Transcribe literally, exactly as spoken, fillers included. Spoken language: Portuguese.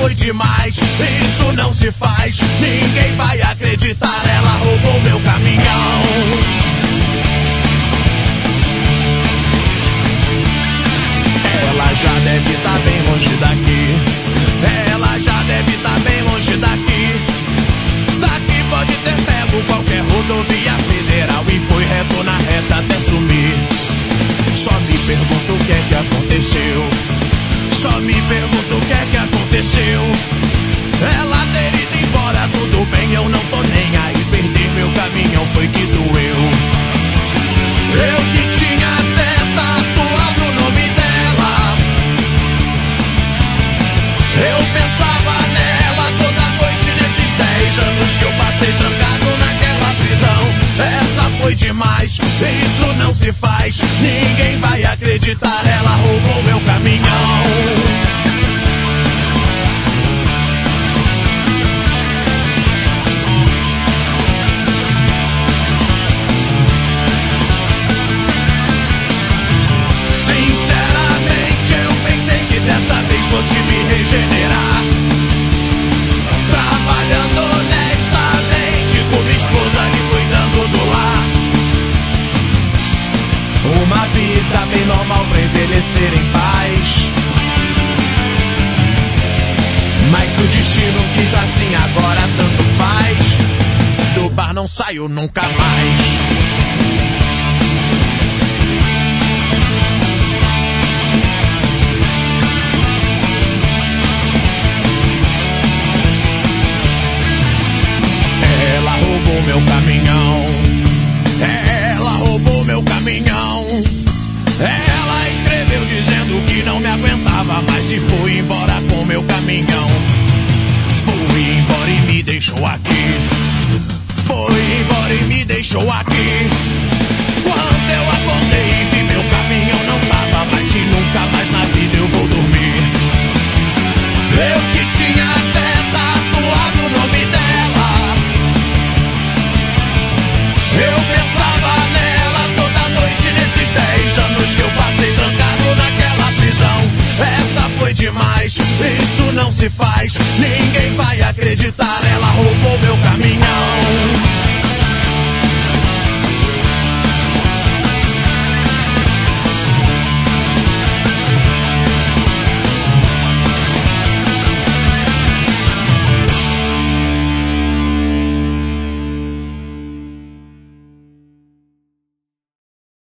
foi demais, isso não se faz. Ninguém vai acreditar, ela roubou meu caminhão. Ela já deve estar bem longe daqui. Ela já deve estar bem longe daqui. Daqui pode ter pego qualquer rodovia federal e foi reto na reta até sumir. Só me pergunto o que é que aconteceu. Só me pergunto o que é que aconteceu. Ela ter ido embora, tudo bem, eu não tô nem aí. Perder meu caminhão foi que doeu. Eu que tinha até tatuado o nome dela. Eu pensava nela toda noite nesses dez anos que eu passei trancado naquela prisão. Essa foi demais, isso não se faz. Ninguém vai acreditar, ela roubou meu caminhão. Sinceramente eu pensei que dessa vez fosse me regenerar, trabalhando honestamente com minha esposa e cuidando do lar. Uma vida bem normal pra envelhecer em paz. Mas o destino quis assim, agora tanto faz. Do bar não saio nunca mais. Ela roubou meu caminhão. Ela roubou meu caminhão. Ela escreveu dizendo que não me aguentava mais e foi embora com meu caminhão. Foi embora e me deixou aqui. Foi embora e me deixou aqui. Quando eu acordei e vi meu caminhão não tava mais e nunca mais na vida eu vou dormir. Eu que tinha até tatuado o nome dela. Eu pensava nela toda noite nesses dez anos que eu passei trancado naquela prisão. Essa foi demais, isso não se faz. Ninguém vai acreditar, ela roubou meu caminhão.